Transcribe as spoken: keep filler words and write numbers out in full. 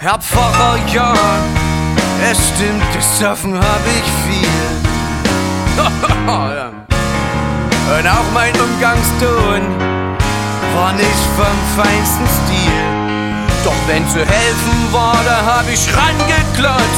hab Pfarrer, ja, es stimmt, gesoffen hab ich viel. Und auch mein Umgangston war nicht vom feinsten Stil. Doch wenn zu helfen war, da hab ich rangeklotzt